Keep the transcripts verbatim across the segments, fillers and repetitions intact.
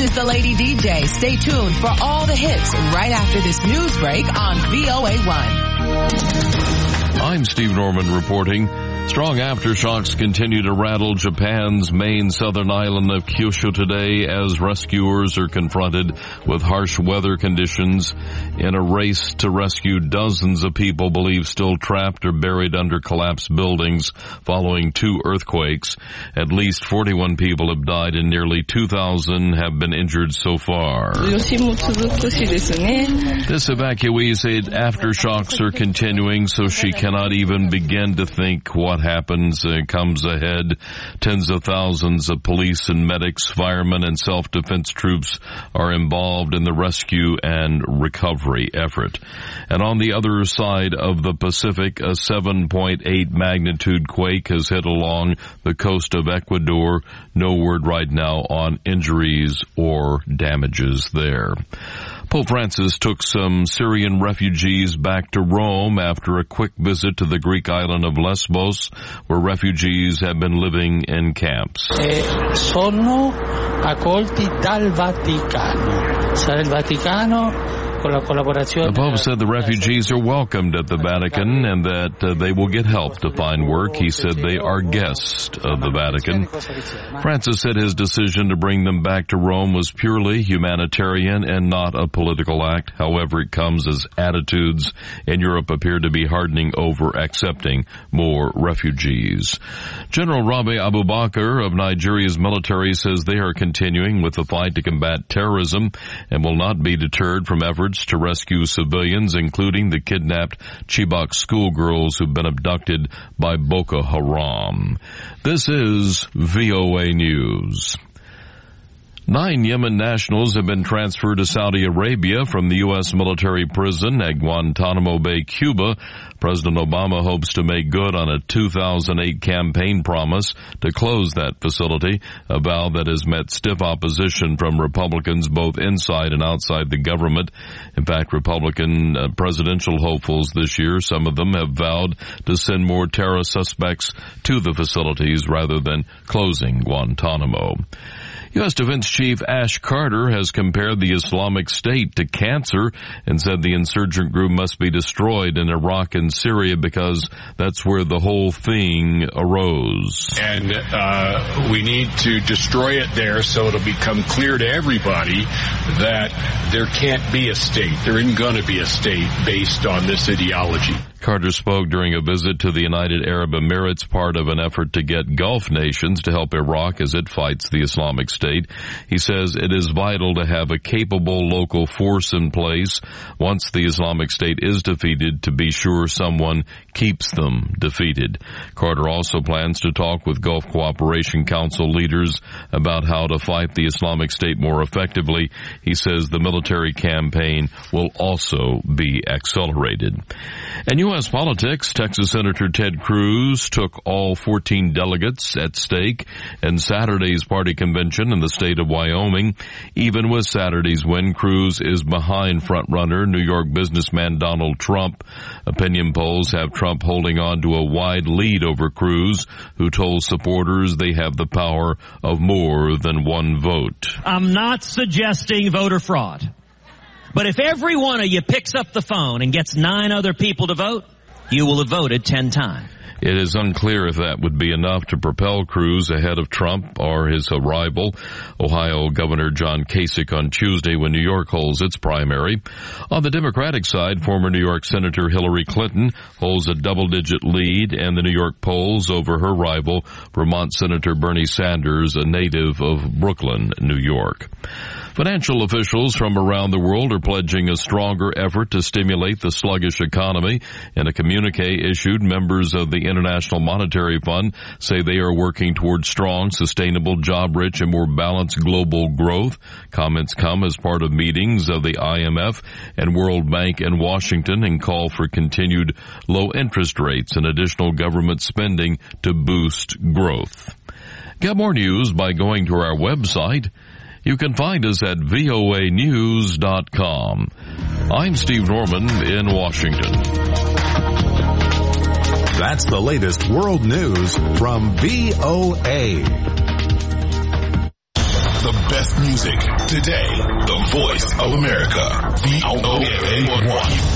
is the Lady D J. Stay tuned for all the hits right after this news break on V O A one. I'm Steve Norman reporting. Strong aftershocks continue to rattle Japan's main southern island of Kyushu today as rescuers are confronted with harsh weather conditions in a race to rescue dozens of people believed still trapped or buried under collapsed buildings following two earthquakes. At least forty-one people have died and nearly two thousand have been injured so far. This evacuee said aftershocks are continuing, so she cannot even begin to think what happens uh, comes ahead. Tens of thousands of police and medics, firemen, and self-defense troops are involved in the rescue and recovery effort. And on the other side of the Pacific, a seven point eight magnitude quake has hit along the coast of Ecuador. No word right now on injuries or damages there. Pope Francis took some Syrian refugees back to Rome after a quick visit to the Greek island of Lesbos, where refugees have been living in camps. E sono accolti dal Vaticano. Sarà il Vaticano. The Pope said the refugees are welcomed at the Vatican and that uh, they will get help to find work. He said they are guests of the Vatican. Francis said his decision to bring them back to Rome was purely humanitarian and not a political act. However, it comes as attitudes in Europe appear to be hardening over accepting more refugees. General Rabi Abubakar of Nigeria's military says they are continuing with the fight to combat terrorism and will not be deterred from efforts to rescue civilians, including the kidnapped Chibok schoolgirls who've been abducted by Boko Haram. This is V O A News. Nine Yemen nationals have been transferred to Saudi Arabia from the U S military prison at Guantanamo Bay, Cuba. President Obama hopes to make good on a two thousand eight campaign promise to close that facility, a vow that has met stiff opposition from Republicans both inside and outside the government. In fact, Republican uh, presidential hopefuls this year, some of them have vowed to send more terror suspects to the facilities rather than closing Guantanamo. U S Defense Chief Ash Carter has compared the Islamic State to cancer and said the insurgent group must be destroyed in Iraq and Syria because that's where the whole thing arose. And uh, we need to destroy it there so it'll become clear to everybody that there can't be a state. There isn't going to be a state based on this ideology. Carter spoke during a visit to the United Arab Emirates, part of an effort to get Gulf nations to help Iraq as it fights the Islamic State. He says it is vital to have a capable local force in place once the Islamic State is defeated to be sure someone keeps them defeated. Carter also plans to talk with Gulf Cooperation Council leaders about how to fight the Islamic State more effectively. He says the military campaign will also be accelerated. In U S politics, Texas Senator Ted Cruz took all fourteen delegates at stake in Saturday's party convention in the state of Wyoming. Even with Saturday's win, Cruz is behind frontrunner New York businessman Donald Trump. Opinion polls have Trump holding on to a wide lead over Cruz, who told supporters they have the power of more than one vote. I'm not suggesting voter fraud. But if every one of you picks up the phone and gets nine other people to vote, you will have voted ten times. It is unclear if that would be enough to propel Cruz ahead of Trump or his rival, Ohio Governor John Kasich, on Tuesday when New York holds its primary. On the Democratic side, former New York Senator Hillary Clinton holds a double-digit lead in the New York polls over her rival, Vermont Senator Bernie Sanders, a native of Brooklyn, New York. Financial officials from around the world are pledging a stronger effort to stimulate the sluggish economy. In a communique issued, members of the International Monetary Fund say they are working towards strong, sustainable, job-rich, and more balanced global growth. Comments come as part of meetings of the I M F and World Bank in Washington and call for continued low interest rates and additional government spending to boost growth. Get more news by going to our website. You can find us at V O A news dot com. I'm Steve Norman in Washington. That's the latest world news from V O A. The best music today. The voice of America. V O A one.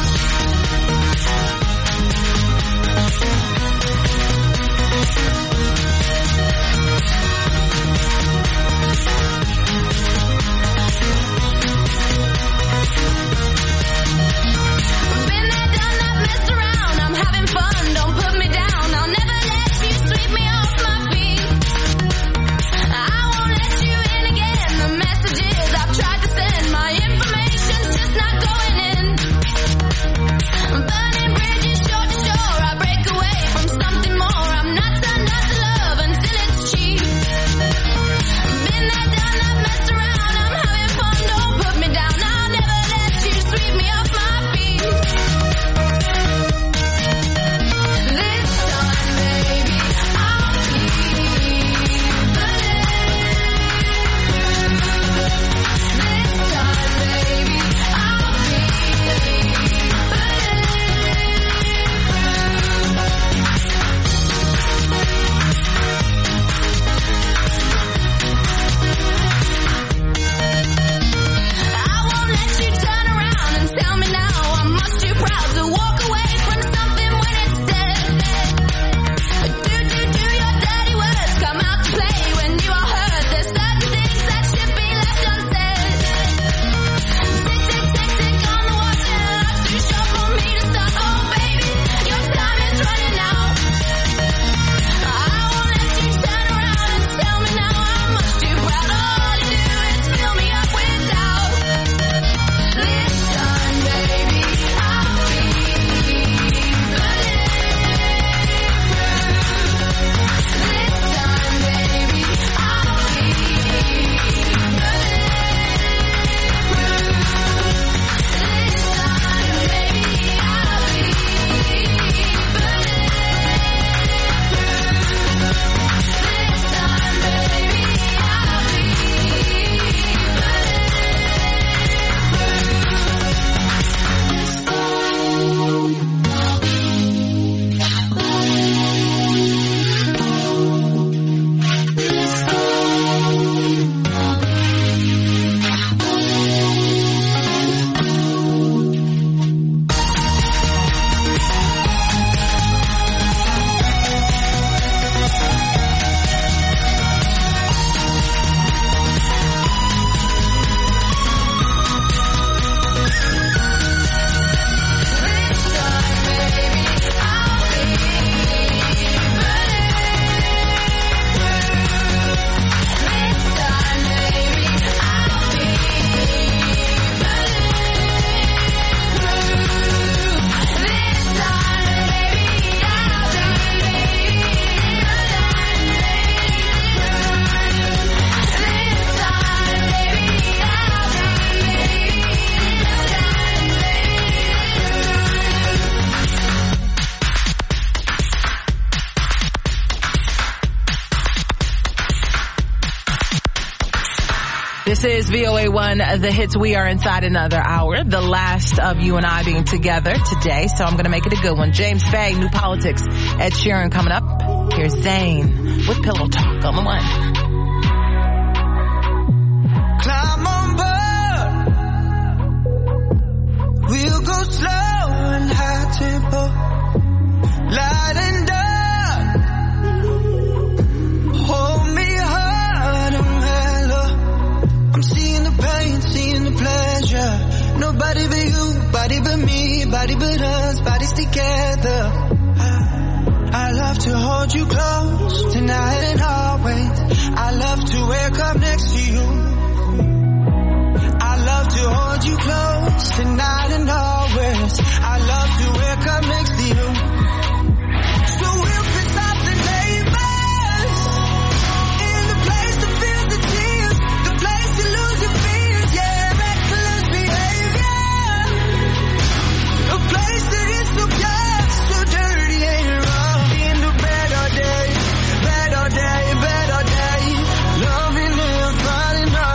This is V O A one, The Hits. We are inside another hour, the last of you and I being together today, so I'm going to make it a good one. James Bay, New Politics, Ed Sheeran coming up. Here's Zayn with Pillow Talk on the one. Climb on board. We'll go slow and high tempo. Light and dark. Hold me hard and mellow. I'm seeing the pain, seeing the pleasure. Nobody but you, body but me, body but us, bodies together. I love to hold you close, tonight and always. I love to wake up next to you. I love to hold you close, tonight and always. I love to wake up next to you. So we'll piss off the neighbors, in the place to feel the tears, the place to lose your fears, yeah, reckless behavior. A place that is so pure, so dirty and wrong. In the better day, better day, better day. Loving and fighting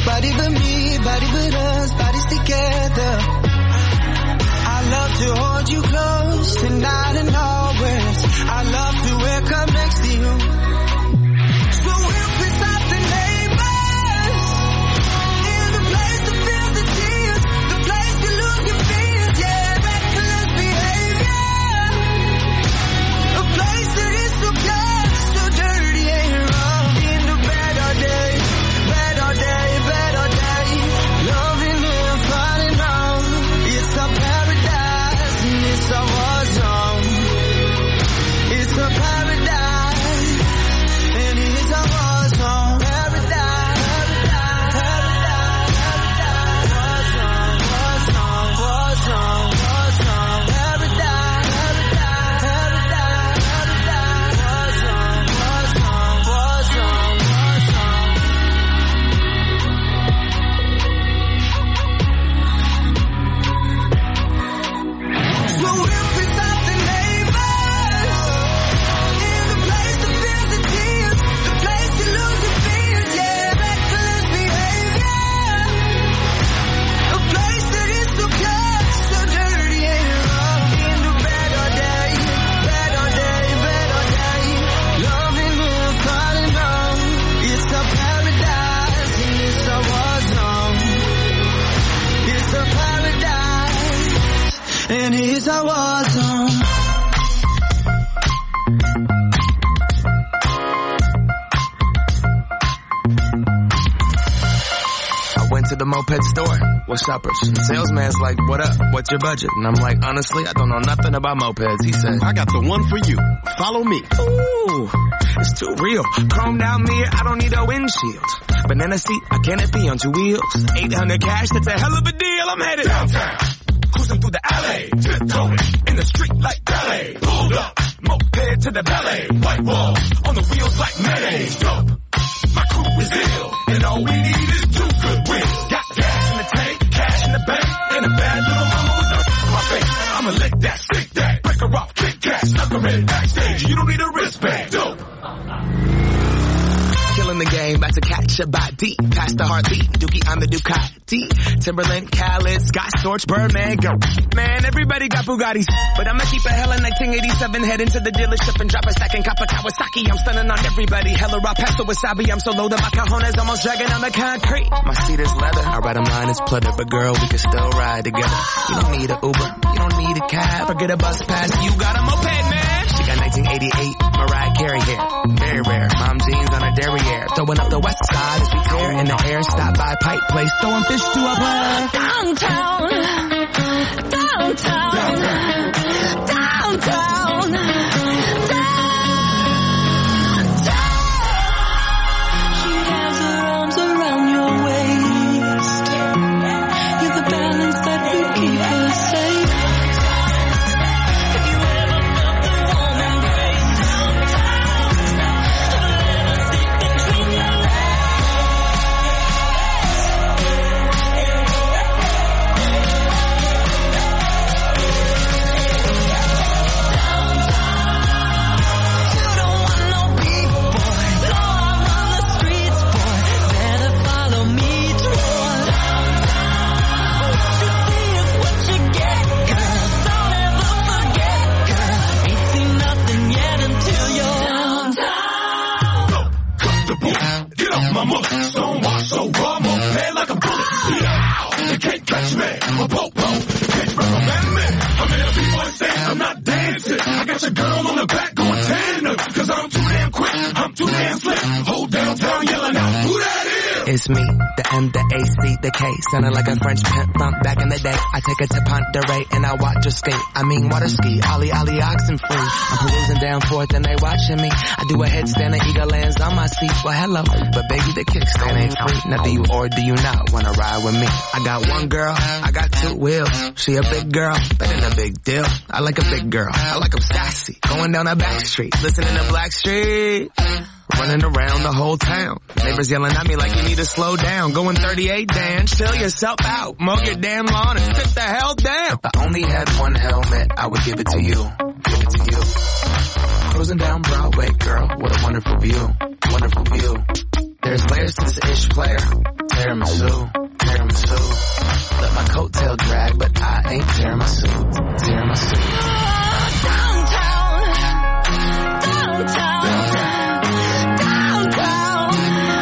body but me, body but us, bodies together. I love to hold you close tonight and always. I love to wake up next to you. So we'll piss off the neighbors in the place to feel the tears, the place to lose your fears, yeah, reckless behavior. A place that is so pure, so dirty and wrong. In the bed all day, bed all day, bed all day, loving and falling wrong. It's a paradise and it's a war zone. It's a paradise and it's a war zone. Paradise, paradise, paradise, war zone, war zone, war zone, war zone. Paradise, paradise, paradise, war zone, war zone, war zone, war zone. So we'll piss off the neighbors in the place to feel the tears, the place to lose your fears, yeah, reckless behavior. A place that is so pure, so dirty and wrong. In the bed all day, bed all day, bed all day, loving and falling wrong. It's a paradise and it's a war zone. It's a paradise and it's a war zone. I went to the moped store. What's shoppers? The salesman's like, what up? What's your budget? And I'm like, honestly, I don't know nothing about mopeds. He said, I got the one for you. Follow me. ooh, it's too real. Chrome down mirror, I don't need a windshield. Banana seat, a canopy on two wheels. eight hundred cash, that's a hell of a deal. I'm headed downtown. Cruising through the alley. Tiptoeing in the street like ballet. Pulled up, moped to the ballet. White walls on the wheels like mayonnaise. Dope. My crew is ill, and all we need is two good wheels. Got gas in the tank, cash in the bank, and a bad little mama with a my face. I'ma lick that, stick that, break her off, kick cat, stuck her in backstage. You don't need a wristband. Dope. Killing the game, about to catch a body. Past the heartbeat, Dookie, I'm the Ducati. Timberland, Khaled, Scott Storch, Birdman, go. Man, everybody got Bugattis. But I'ma keep a hella nineteen eighty-seven, head into the dealership and drop a second cup of Kawasaki. I'm stunning on everybody, hella raw pasta wasabi. I'm so low that my cajones almost dragging on the concrete. My seat is leather, I ride a line is pleather. But girl, we can still ride together. You don't need an Uber, you don't need a cab. Forget a bus pass, you got a moped, man. She got nineteen eighty-eight, Mariah Carey hair. Very rare, mom jeans on a derriere. Throwing up the west side as we tear in the air. Stop by Pipe Place, throwing fish to a player. Downtown, downtown, downtown, downtown. She has her arms around your waist. You're the balance that will keep her safe. Have you ever felt the warm embrace? Between your my mother, stone wash, so raw, moped like a bullet. Yeah, they can't catch me. I'm a popo, can't recommend me. I'm in a B-boy stand, I'm not dancing. I got your girl on the back going tandem. Cause I'm too damn quick, I'm too damn slick. Whole downtown yelling out, who that is? It's me, the M, the A, C, the K. Sounding like a French pimp from back in the day. I take her to Ponderay and I watch her skate. I mean water ski, ollie, ollie, oxen free. I'm perusing down forth and they watching me. I do a headstand and eagle lands on my seat. Well, hello, but baby, the kickstand ain't free. Now do you or do you not wanna ride with me? I got one girl, I got two wheels. She a big girl, that ain't a big deal. I like a big girl, I like them sassy. Going down a back street, listening to Blackstreet. Running around the whole town. Neighbors yelling at me like you need to slow down. Going thirty-eight, Dan, chill yourself out. Mow your damn lawn and sit the hell down. If I only had one helmet, I would give it to you. Give it to you. Cruising down Broadway, girl, what a wonderful view. Wonderful view. There's layers to this ish player. Tiramisu, tiramisu. Let my coattail drag, but I ain't tiramisu, tiramisu. Downtown, downtown, downtown,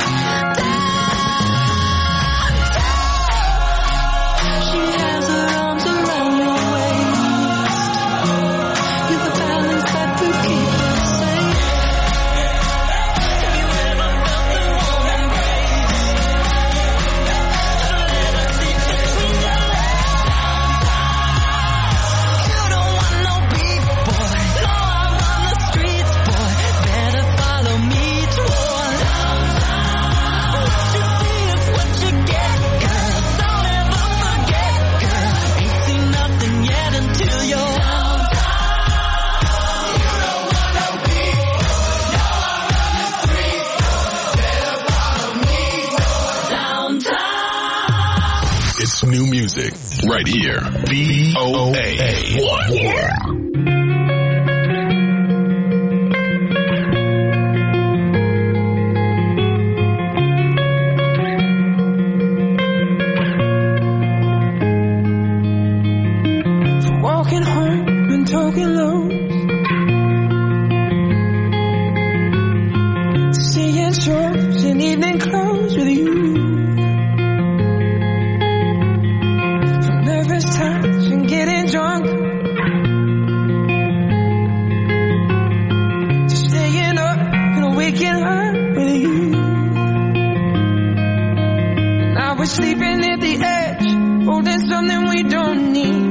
downtown. She has her arms around your waist. You're the balance that will keep her safe. Have you ever felt the warm embrace? Let her sleep between your legs. You don't want no beef, boy. No, I run the streets, boy. Better follow me toward downtown. What you see is what you get, girl. Don't ever forget, girl. Ain't seen nothing yet until you're downtown. You don't want no beef, boy. No, I run the streets, boy. Better follow me toward downtown. It's new music right here. V O A one. Walking home and talking low. Seeing shows in evening clothes with you. From nervous touch and getting drunk. To staying up and waking up with you. Now we're sleeping at the edge, holding something we don't need.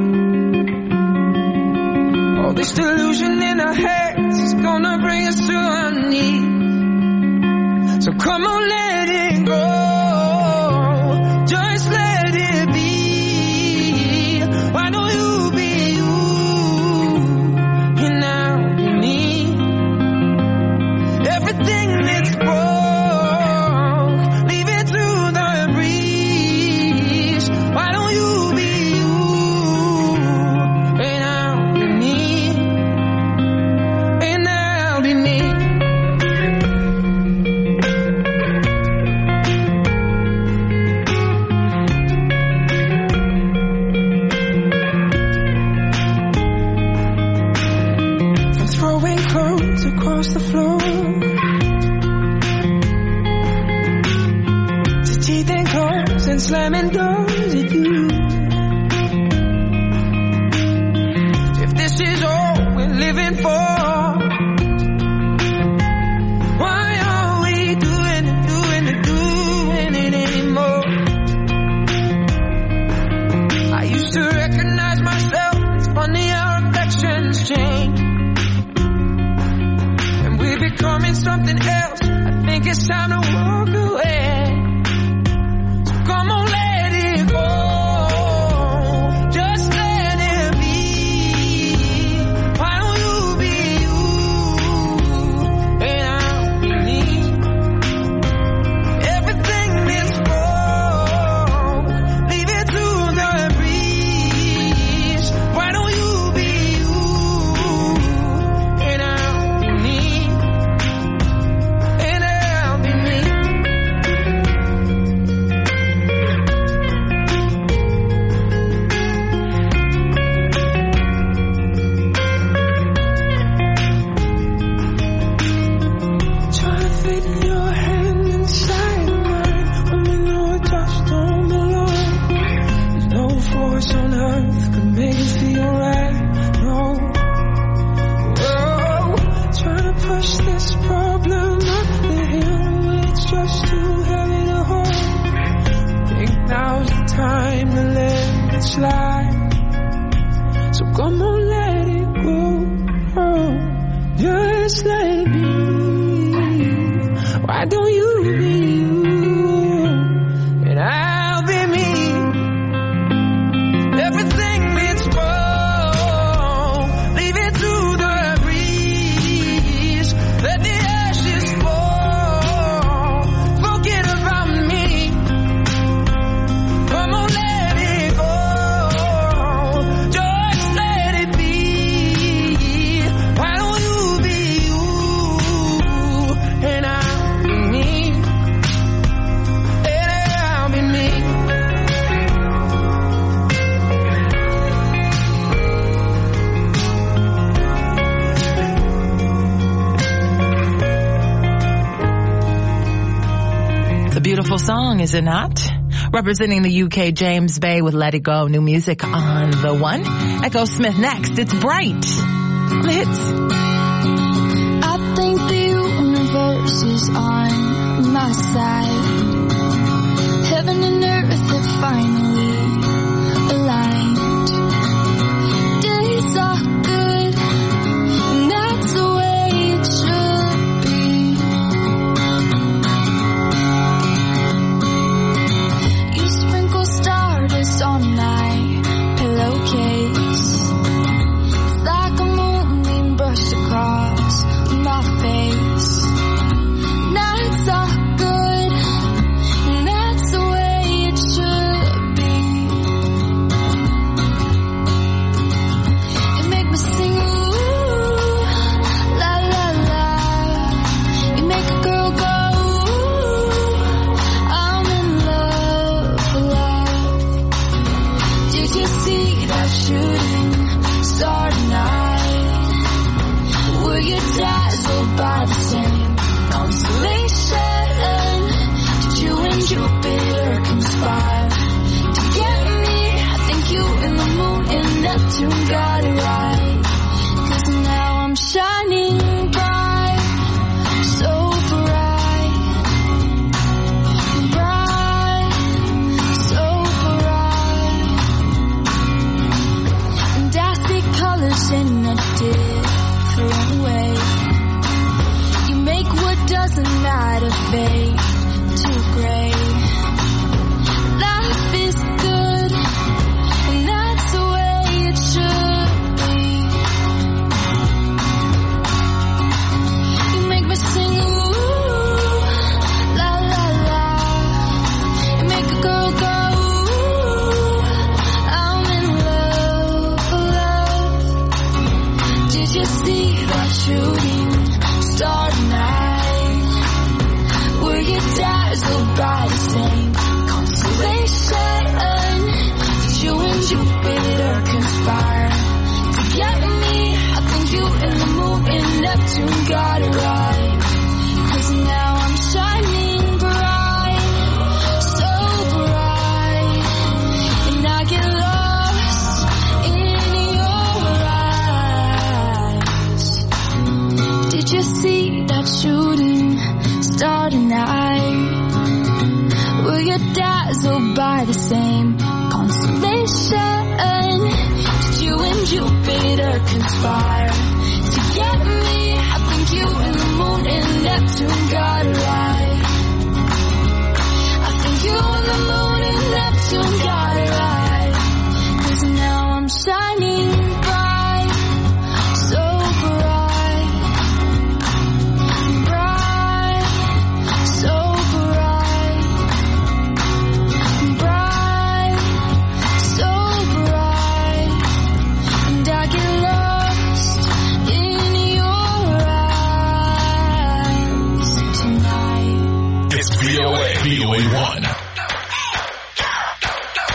All this delusion in our heads is gonna bring us to our knees. So come on, let it go. Just let it be. Why don't you be you? And now be me. Everything that's wrong, leave it to the breeze. Why don't you be you? And I'll be me. And I'll be me. I'm throwing clothes across the floor. To teething cars and slamming doors at you. If this is all we're living for, why are we doing it, doing it, doing it anymore? I used to recognize myself. It's funny how affections change. And we're becoming something else. I think it's time to walk away. So come on, let it go. Just let it be. Why don't you be you? And I'll be me. Everything that's wrong, leave it to the breeze. Why don't you be you? And I'll be me. And I'll be me. Try to fit your hand inside mine. When we know a touch don't belong. There's no force on earth could make it feel right. No. Whoa. Try to push this problem up the hill. It's just too heavy to hold. Think now's the time to let it slide. So come on, let it go. Oh, just let it be. Why don't you be you? And I'll be me. Everything that's wrong, leave it to the breeze. Let the ashes fall. Forget about me. Come on, let it go. Just let it be. Why don't you be you? beautiful song, is it not? Representing the U K, James Bay with Let It Go. New music on the one. Echo Smith next. It's Bright on the hits. I think the universe is on my side. Heaven and earth have finally aligned. Days are good, and that's the way it should be. You sprinkle stardust on my pillowcase. It's like a moonbeam brushed across my face. Nights are good, and that's the way it should be. You make me sing, ooh, la la la. You make a girl go, ooh, I'm in love, love. Did you see that shooting star tonight? Were you dazzled by the same constellation? Did you and Jupiter conspire to get me? I think you and the moon and Neptune got it right. 'Cause now I'm shining bright, so bright, bright, so bright. And I see colors in a different way. You make what doesn't matter fade to gray. Life is good, and that's the way it should be. You make me sing, ooh, la la la. You make a girl go, ooh, I'm in love, love. Did you see that shooting star tonight? Were you dazzled by the same constellation? Did you and Jupiter conspire to get me? I think you and the moon and Neptune got it right. 'Cause now I'm shining bright, so bright. And I get lost in your eyes. Did you see that shooting star tonight? Were you dazzled by the same constellation? Did you and Jupiter conspire to get me? I think you and the moon and Neptune got it right. I think you and the moon and Neptune got it right. 'Cause now I'm shining bright, so bright, bright, so bright, bright, so bright. And I get lost in your eyes tonight. It's V O A, V O A one.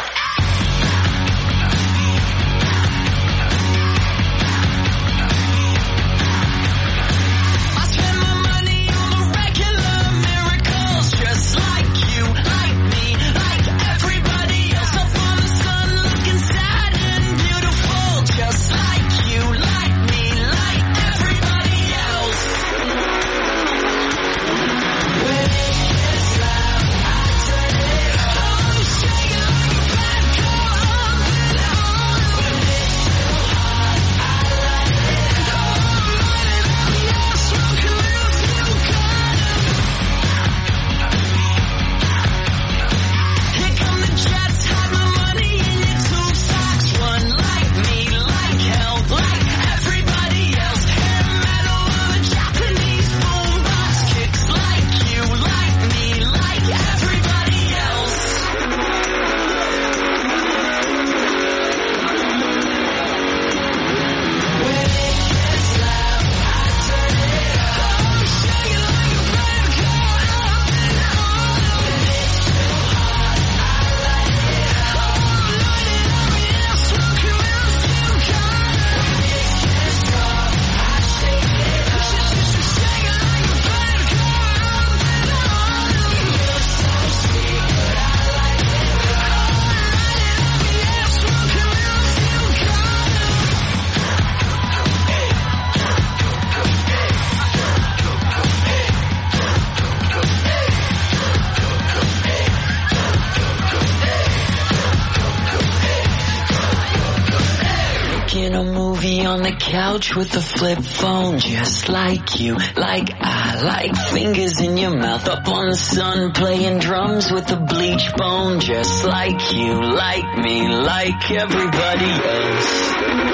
on the couch with a flip phone, just like you, like I, like fingers in your mouth, up on the sun, playing drums with a bleach bone, just like you, like me, like everybody else.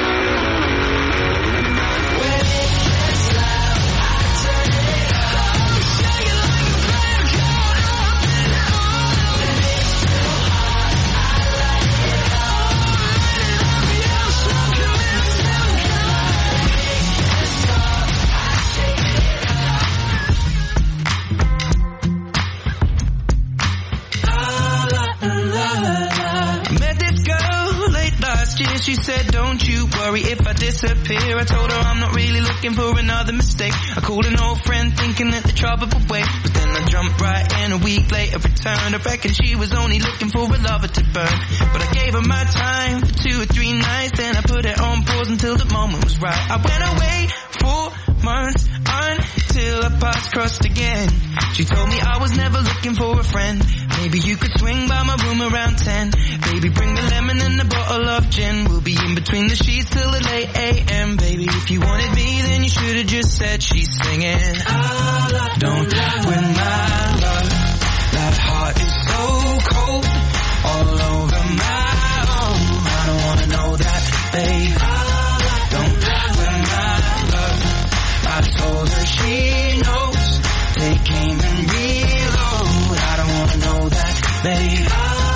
She said, don't you worry if I disappear. I told her I'm not really looking for another mistake. I called an old friend thinking that the trouble would wait, but then I jumped right in. A week later returned. I reckon she was only looking for a lover to burn, but I gave her my time for two or three nights. Then I put it on pause until the moment was right. I went away for months until our paths crossed again. She told me I was never looking for a friend. Maybe you could swing by my room around ten. Baby, bring the lemon and a bottle of gin. We'll be in between the sheets till the late a m. Baby, if you wanted me, then you should have just said she's singing. Don't win my love. That heart is so cold, all over my own. I don't wanna know that, babe. Don't win my love. I told her she knows. Take aim and reload. I don't wanna know that, babe.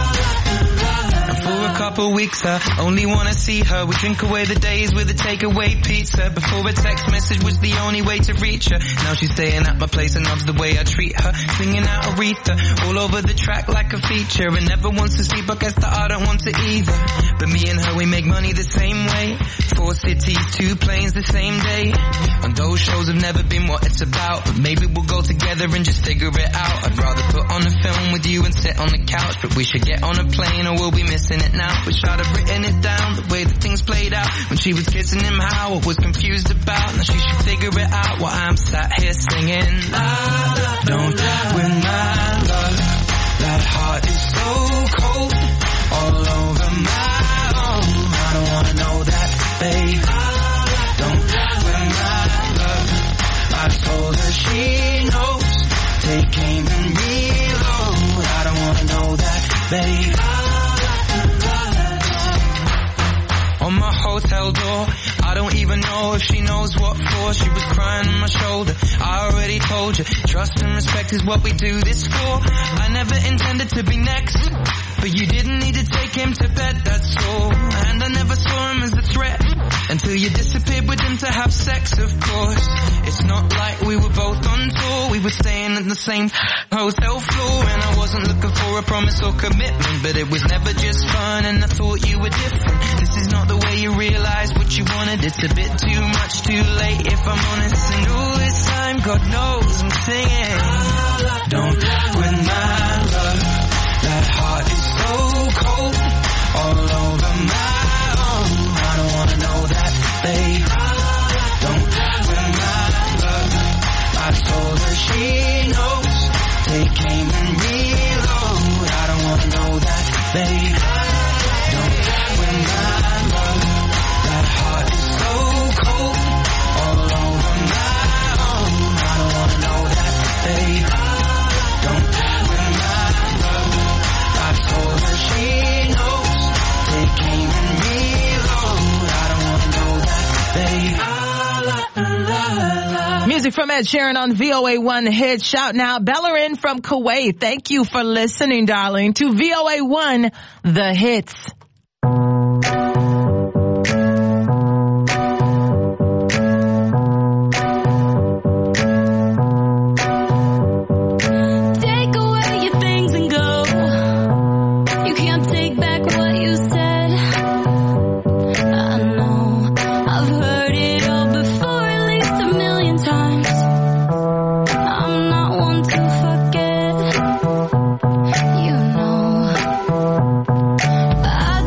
For a couple weeks I only wanna see her. We drink away the days with a takeaway pizza. Before a text message was the only way to reach her. Now she's staying at my place and loves the way I treat her. Singing out Aretha all over the track like a feature. And never wants to sleep, I guess that I don't want to either. But me and her, we make money the same way. Four cities, two planes the same day. And those shows have never been what it's about, but maybe we'll go together and just figure it out. I'd rather put on a film with you and sit on the couch, but we should get on a plane or we'll be missing it now. Wish I'd have written it down, the way that things played out. When she was kissing him, how I was confused about. Now she should figure it out while I'm sat here singing. Don't win my love. That heart is so cold, all over my own. I don't wanna know that, babe. Don't win my love. I told her she knows. Take aim and reload. I don't wanna know that, babe. On my hotel door, I don't even know if she knows what for. She was crying on my shoulder. I already told you, trust and respect is what we do this for. I never intended to be next, but you didn't need to take him to bed, that's all. And I never saw him as a threat until you disappeared with him to have sex, of course. It's not like we were both on tour. We were staying at the same hotel floor, and I wasn't looking for a promise or commitment, but it was never just fun, and I thought you were different. This is not the way you realize what you wanted. It's a bit too much too late, if I'm honest. And all this time, God knows I'm singing. Don't win my love. That heart is so cold, all over my own. I don't wanna know that, babe. Don't win my love. I told her she knows. Take aim and reload. I don't wanna know that, babe. Don't win my love. That heart is so cold, all over my own. I don't wanna know that, babe. Don't win my love. I told her she knows. Take aim and reload. I don't wanna know that, babe. Music from Ed Sheeran on V O A one Hit. Shout out Bellerin from Kuwait. Thank you for listening, darling, to V O A one The Hits. I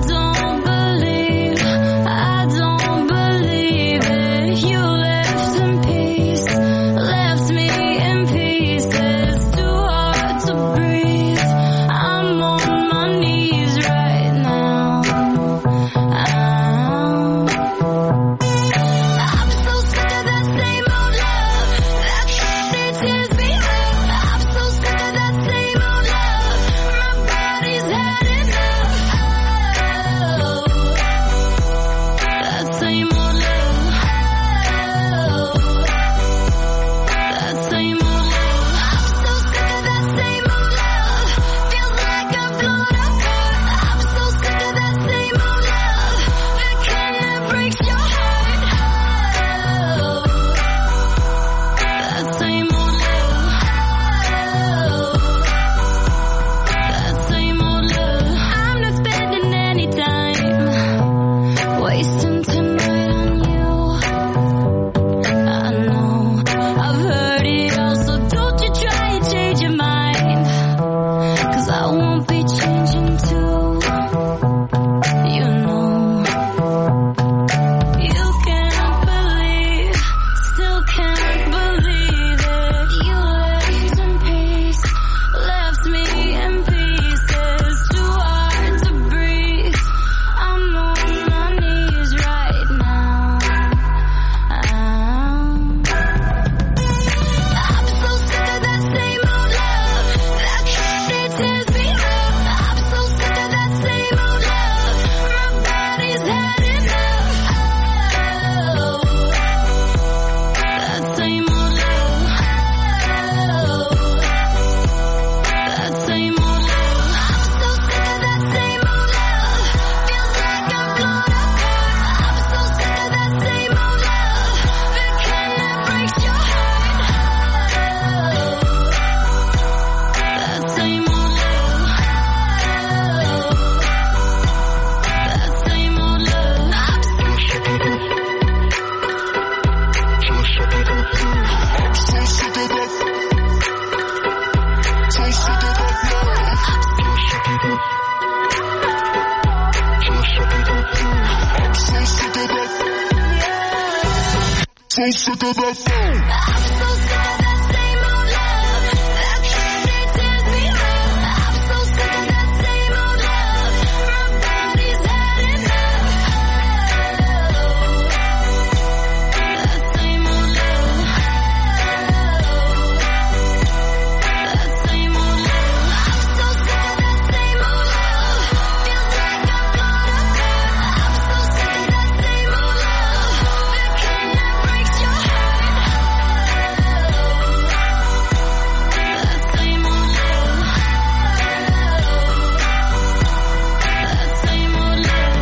So sick of that phone. I'm so sick of that same old love. That candy tears me up. I'm so sick of that same old love. My body's had enough. That same old love. That same old love. I'm so sick of that same old love. Feels like I'm gonna burn. I'm so sick of that same old love. The kind that breaks your heart. That same old love. That same old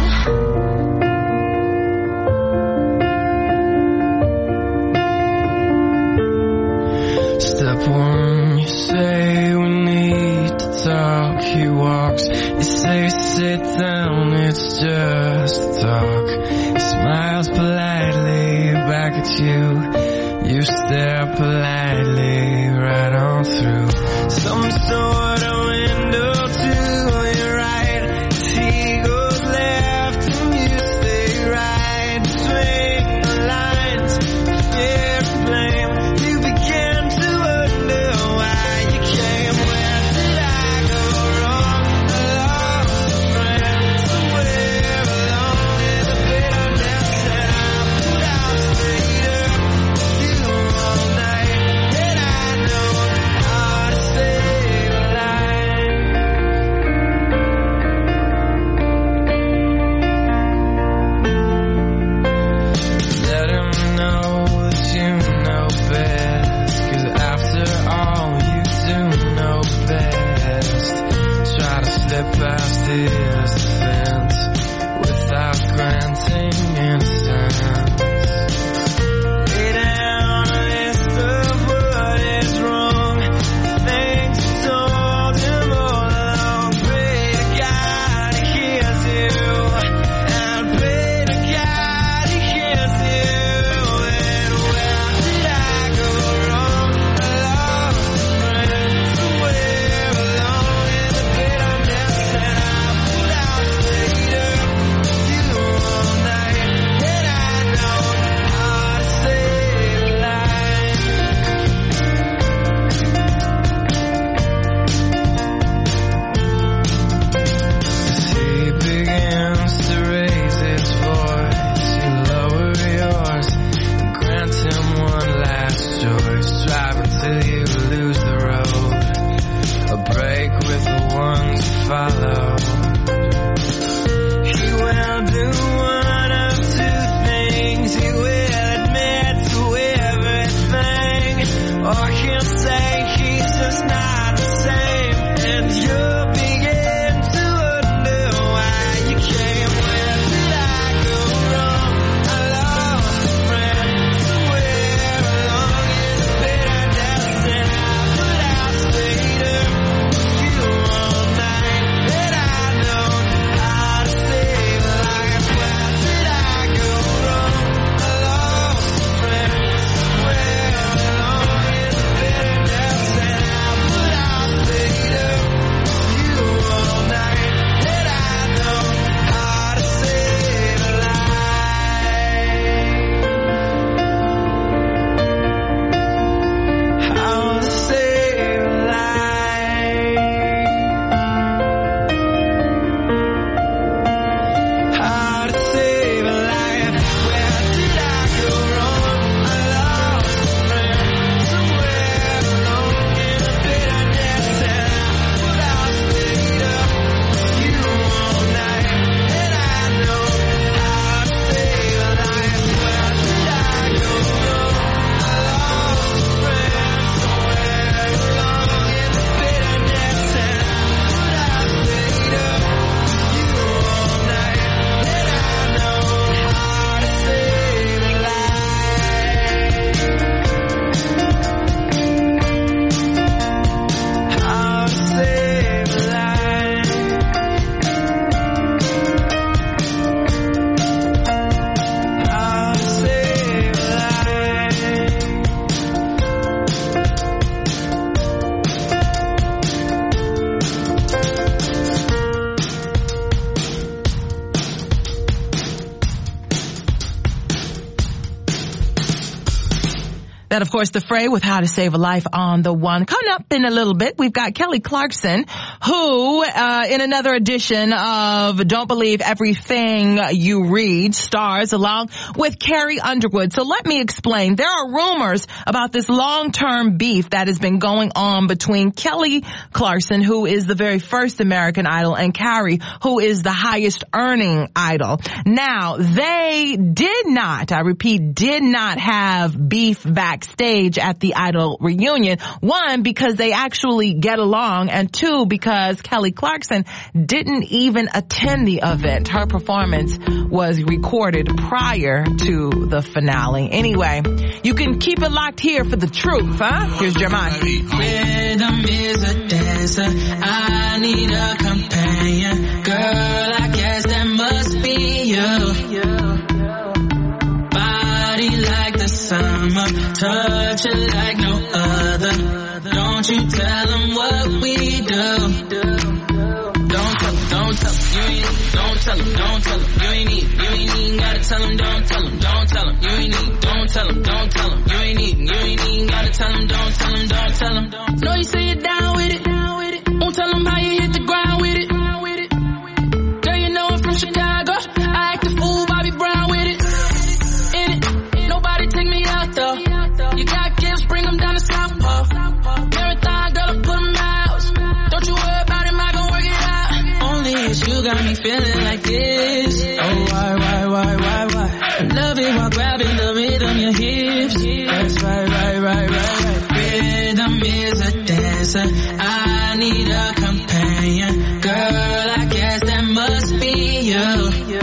love. Step one, you say we need to talk. He walks, you say sit down, it's just a talk. He smiles politely back at you. You stare politely right on through some sort of window to your right. If he goes left and you stay right, between the lines, fear and blame. You began to wonder why you came. Where did I go wrong? I lost a friend somewhere along in the bitterness that I put out straighter. You all night, and I know how to stay alive. Let him know that you know best, 'cause after all you do know best. Try to slip past his defense without granting innocence. Lay down a list of what is wrong, things you told him all along. Pray to God he hears you, and pray to God he hears you. And where did I go wrong? I lost a friend somewhere along in the bitterness that I put out straighter. That, of course, the fray with How to Save a Life on the One. Coming up in a little bit, we've got Kelly Clarkson, who, uh, in another edition of Don't Believe Everything You Read, stars along with Carrie Underwood. So let me explain. There are rumors about this long-term beef that has been going on between Kelly Clarkson, who is the very first American Idol, and Carrie, who is the highest earning idol. Now, they did not, I repeat, did not have beef backstage at the Idol reunion. One, because they actually get along, and two, because Kelly Clarkson didn't even attend the event. Her performance was recorded prior to the finale. Anyway, you can keep it locked here for the truth, huh? Here's Jeremiah. Rhythm is a dancer. I need a companion. Girl, I guess that must be you. Body like the summer, touch it like no other. Don't you tell them what we do. Don't tell them, don't tell them, you ain't, don't tell them, don't tell them, you ain't need, you ain't even gotta tell them, don't tell them, don't tell them, you ain't need, don't tell them, don't tell them, you ain't need, you ain't even gotta tell them, don't tell them, don't tell them. Know you say you're down with it, down with it. Won't tell them how you hit the ground with it. Girl, you know I'm from Chicago. I act a fool, Bobby Brown with it. In it, nobody take me out though. You got gifts, bring them down to South Pole. Marathon, girl, I put them out. Don't you worry about him, I gon' work it out. Only it's you got me feeling like this. Oh, why, why, why, why, why? I love it while grabbing the rhythm, your hips. That's right, right, right, right, right. Rhythm is a dancer. I need a companion. Girl, I guess that must be you.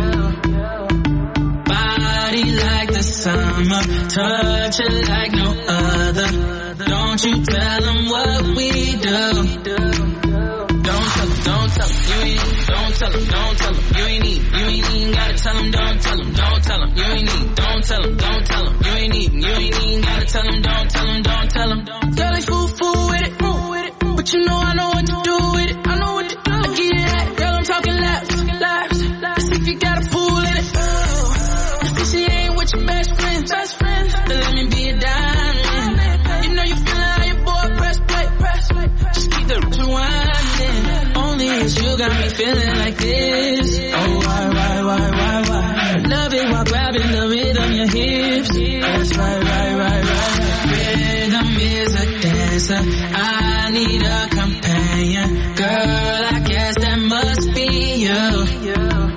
Body like the summer, touch it like no other. Don't you tell them what we do. Don't tell them, don't tell them, you ain't, don't tell them, don't tell them, you ain't need, you ain't even gotta tell them, don't tell them, don't tell them, you ain't need, don't tell them, don't tell them, you ain't need, you ain't even gotta tell them, don't tell them, don't tell them. Girl, they fool, fool with it, fool with it, but you know I know what to do with it, I know what to do. I give you that, girl, I'm talking laps, laps, let's see if you got a pool in it. Let's see she ain't with your best friend, best friend, then let me be a diamond. You know you feeling how your boy press play, press play, just keep the rewinding. Only it's you got me feeling like this. Oh, why, why, why, why, why? I love it while grabbing the rhythm, your hips. That's right, right, right, right, right. Rhythm is a dancer. I need a companion. Girl, I guess that must be you.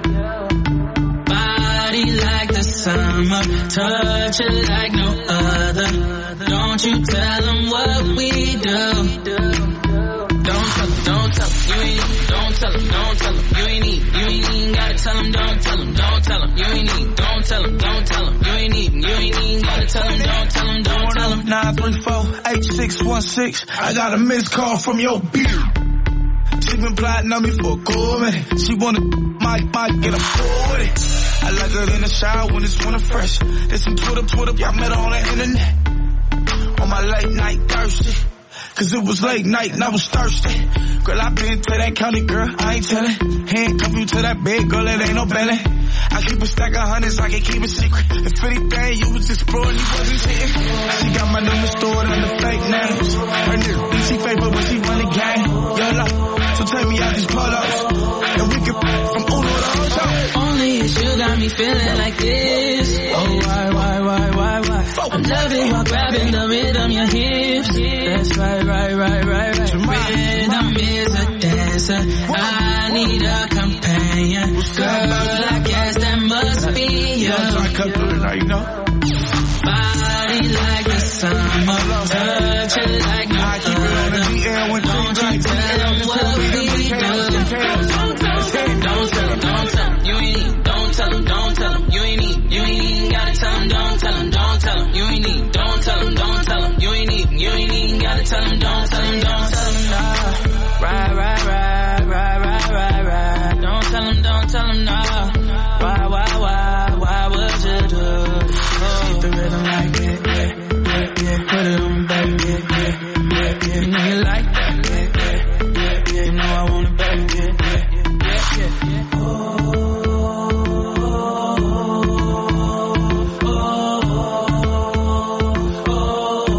Body like the summer, touch it like no other. Don't you tell them what we do. Don't tell them, don't tell them, you ain't, don't tell them, don't tell them, you ain't need, you ain't even gotta tell them, don't tell them, don't tell them, you ain't need, don't tell them, don't tell them, you ain't need, you ain't even gotta tell them, don't tell them, don't tell them. nine three four, eight six one six, I got a missed call from your bitch. She been plotting on me for a cool minute. She wanna, might, might get a fool with it. I like her in the shower when it's winter fresh. There's some Twitter, Twitter, y'all met her on the internet. On my late night thirsty. Cause it was late night and I was thirsty. Girl, I been to that county, girl, I ain't tellin'. Handcuff you to that bed, girl, it ain't no belly. I keep a stack of hundreds, I can keep a secret. If anything, you was exploring, you wasn't sitting. She got my number stored under fake names. Her nigga, she fake, but when she run the game, YOLO. So tell me out these pull-ups, and we can from Uno to Ocho. Only it's you got me feeling like this. Oh, why, why, why, why, why? I love it while grabbing the rhythm, your hips. That's right, right, right, right, right. Rhythm is a dancer. I need a companion. Girl, I guess that must be you. Body like the summer, touch it like no other. Don't you tell them what we do. Don't tell them, don't tell them, don't tell them. You ain't, don't tell them, don't tell them. You ain't need, you ain't even gotta tell them, don't tell them, don't tell them. You ain't need, don't tell them, don't tell them. You ain't need, you ain't even gotta tell them, don't tell them, don't tell them, nah. Right, right, right, right, right, right, right. Don't tell them, don't tell them, nah. Why, why, why, why would you do? Oh, the rhythm like it, yeah, yeah, yeah. Put it on, baby, yeah, yeah, yeah, yeah. You know you like that, yeah, yeah, yeah, yeah. You know I want it, baby, yeah, yeah, yeah, yeah, yeah. Oh. Oh,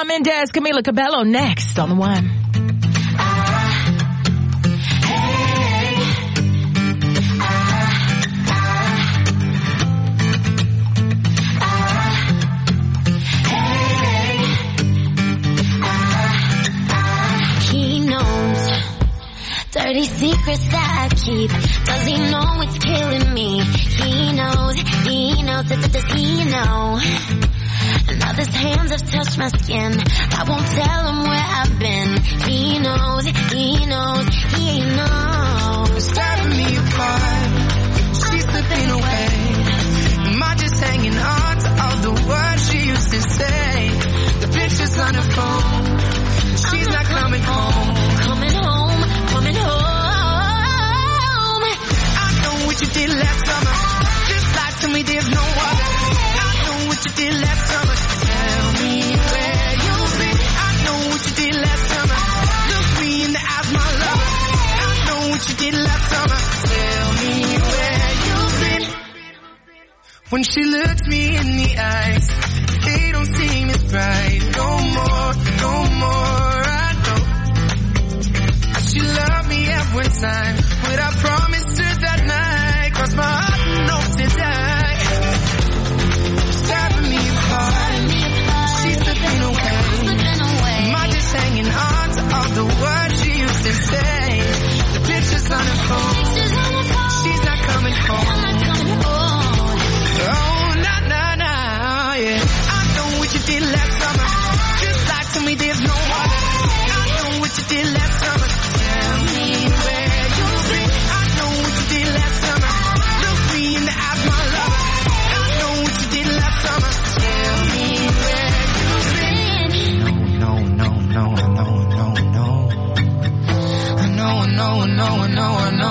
Shawn Mendes, Camila Cabello next on the one. Dirty secrets that I keep. Does he know it's killing me? He knows, he knows, does, does he know? Now his hands have touched my skin. I won't tell him where I've been. He knows, he knows, he knows. Tearing me apart, she's slipping away. Am I just hanging on to all the words she used to say? The pictures on her phone, she's not coming home. Coming home, coming home. I know what you did last summer. Just lie to me, there's no other. I know what you did last summer. Tell me where you've been. I know what you did last summer. Look me in the eyes, my lover. I know what you did last summer. Tell me where you've been. When she looks me in the eyes, they don't seem as bright. No more, no more. I know she loved me at one time, but I promised her that night. Cross my heart and hope to die. Tearing me apart, she's slipping away. Am I just hanging on to all the words she used to say? The pictures on her phone, she's not coming home. Oh, nah, nah, nah, yeah. I know what you did last summer. Just lie to me, there's no other. I know what you did last summer. Tell me where you've been. I know what you did last summer. Look me in the eyes, my lover. I know what you did last summer. Tell me where you've been. No, no, no, no, no, no, no. I know, I know, I know, I know, I know.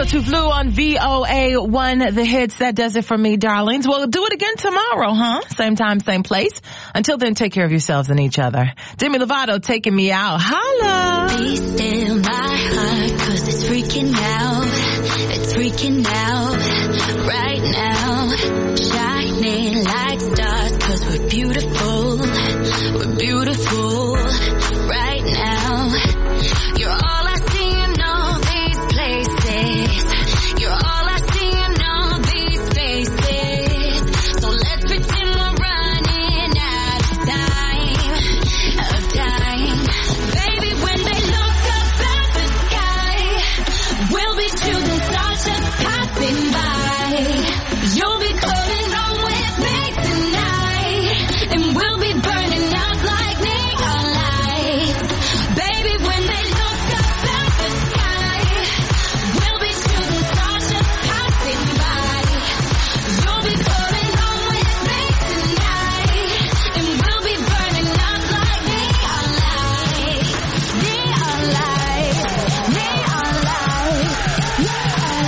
Too Blue on V O A one, The Hits. That does it for me, darlings. We'll do it again tomorrow, huh? Same time, same place. Until then, take care of yourselves and each other. Demi Lovato taking me out. Holla! Be still my heart, cause it's freaking out. It's freaking out right now. Shining like stars, cause we're beautiful. We're beautiful right now. You're all I see in all these places. You're all I see in all these faces. So let's pretend we're running out of time, of time. Baby, when they look up at the sky, we'll be shooting stars just passing by. You'll be coming home with me tonight, and we'll be burning out like neon lights. Baby, when they look up at the sky, we'll be shooting stars just passing by. You'll be coming home with me tonight, and we'll be burning out like neon lights. Neon lights, neon lights, neon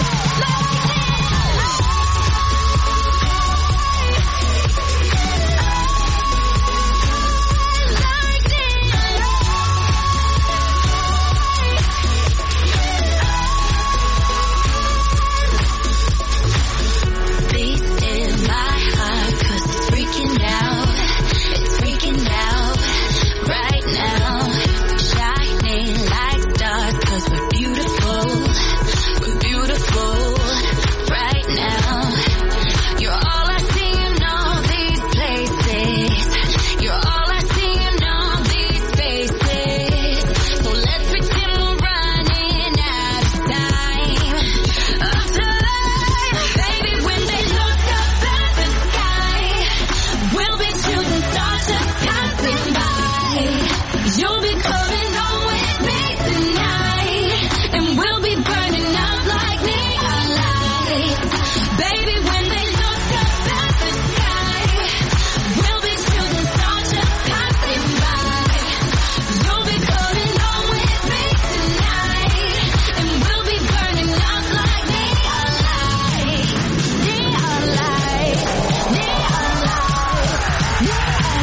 Be still my heart, cause it's freaking out. It's freaking out right now. Shining like stars, cause we're beautiful. We're beautiful right now. You're all I see in all these places. You're all I see in all these faces. So let's pretend we're running out of time, of time. Baby, when they look up at the sky, we'll be shooting stars just passing by. You'll be coming home with me tonight, and we'll be burning out like neon lights. Baby, when they look up at the sky, we'll be shooting stars just passing by. You'll be coming home with me tonight, and we'll be burning out like neon lights. Neon lights, neon lights, neon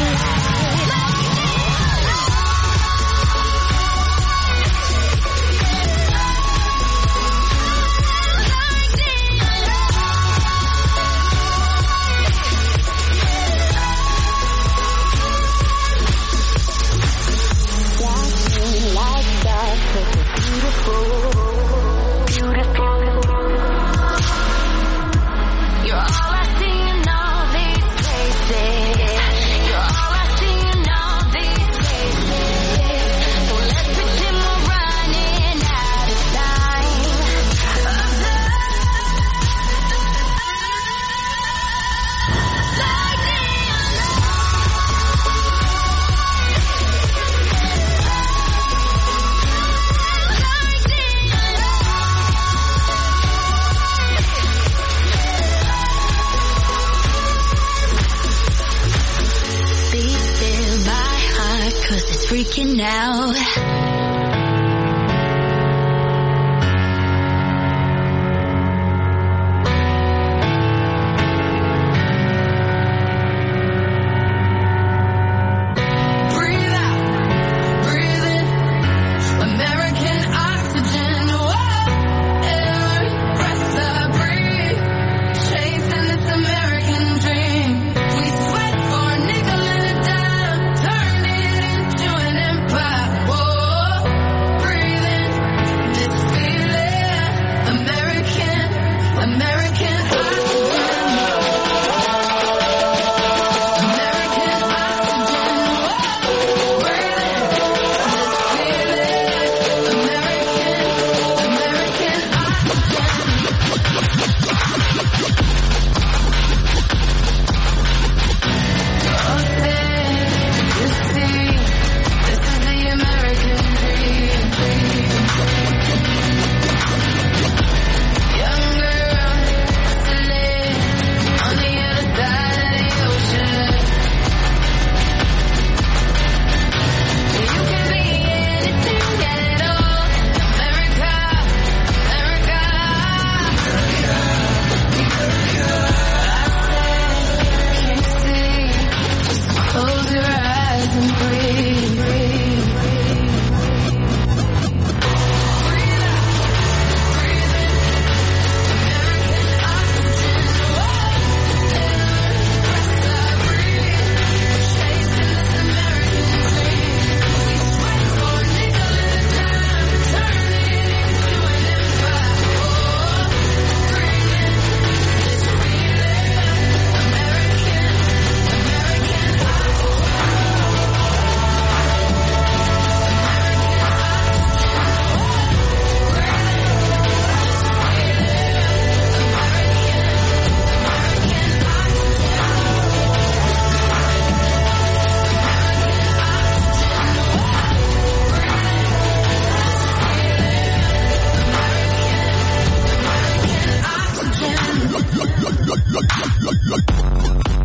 like stars, cause we're beautiful, beautiful. You're all I see in all these places. You're all I see in all these faces. So let's pretend we're running out of time, of like neon Be still my heart, cause it's freaking out. Breathe out, breathe in, American oxygen. Whoa, every breath I breathe, chasing this American dream. We sweat for a nickel and a dime, turn it into an empire. Whoa, like, like, like, like, like.